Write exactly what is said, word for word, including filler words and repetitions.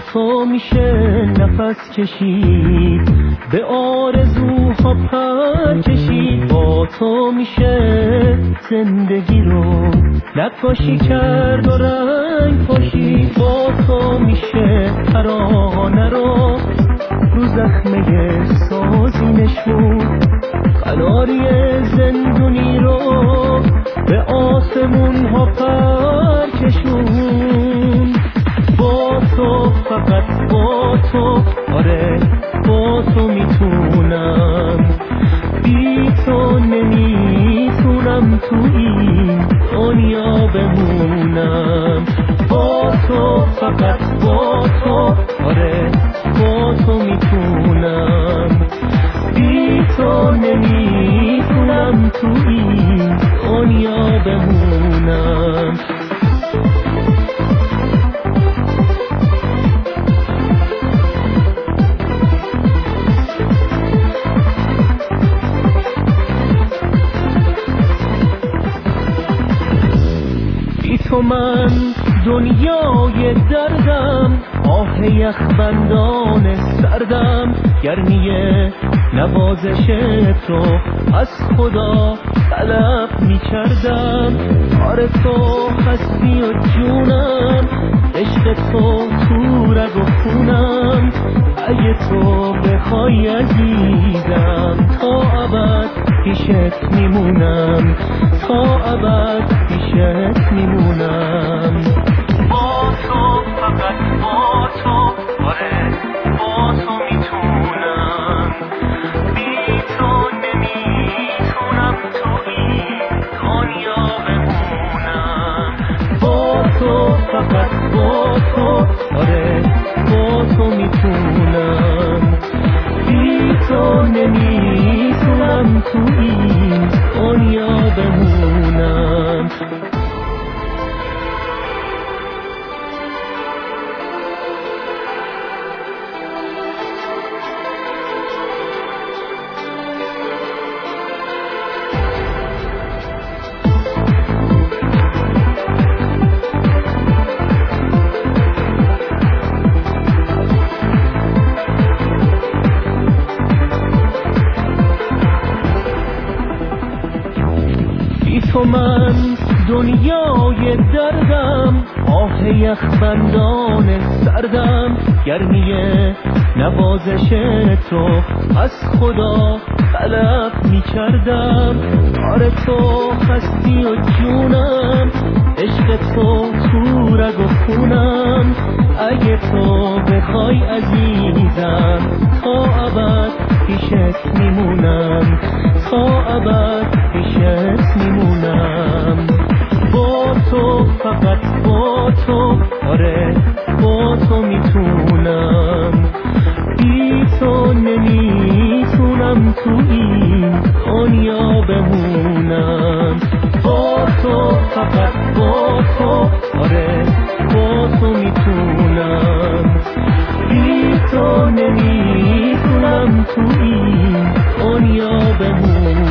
تو میشه نفس کشید، به آرزوها پر کشید. با تو میشه زندگی رو نقاشی کرد و رنگ پاشید. با تو میشه ترانه رو رو زخمه سازی نشون، قناری زندونی رو به آسمون ها پر کشون. با تو، فقط با تو، آره با تو میتونم، بی تو نمیتونم تو این دنیا بمونم. با تو، فقط با تو، آره با تو میتونم، بی تو نمیتونم تو این دنیا بمونم. بی تو من دنیای دردم، آه یخبندان سردم. گرمی نوازش تو از خدا طلب می کردم. آره تو هستی و جونم، عشق تو تو رگ و خونم. اگه تو بخوای عزیزم، تا ابد پیشت میمونم، تا ابد پیشت میمونم. با تو، فقط با تو، آره با تو میتونم، بی تو نمیتونم تو این دنیا بمونم. با تو، فقط با تو، آره با تو میتونم، بی تو نمیتونم تو این دنیا بمونم. تو من دنیای دردم، آه یخبندان سردم. گرمی نوازش تو از خدا طلب می کردم. آره تو هستی و جونم، عشق تو تو رگ و خونم. اگه تو بخوای عزیزم، تا ابد پیشت میمونم، تا ابد پیشت میمونم. با تو، فقط با تو، آره با تو میتونم، بی تو نمیتونم تو این دنیا بمونم. با تو، فقط با تو، آره با تو میتونم، بی تو نمیتونم تو این دنیا بمونم.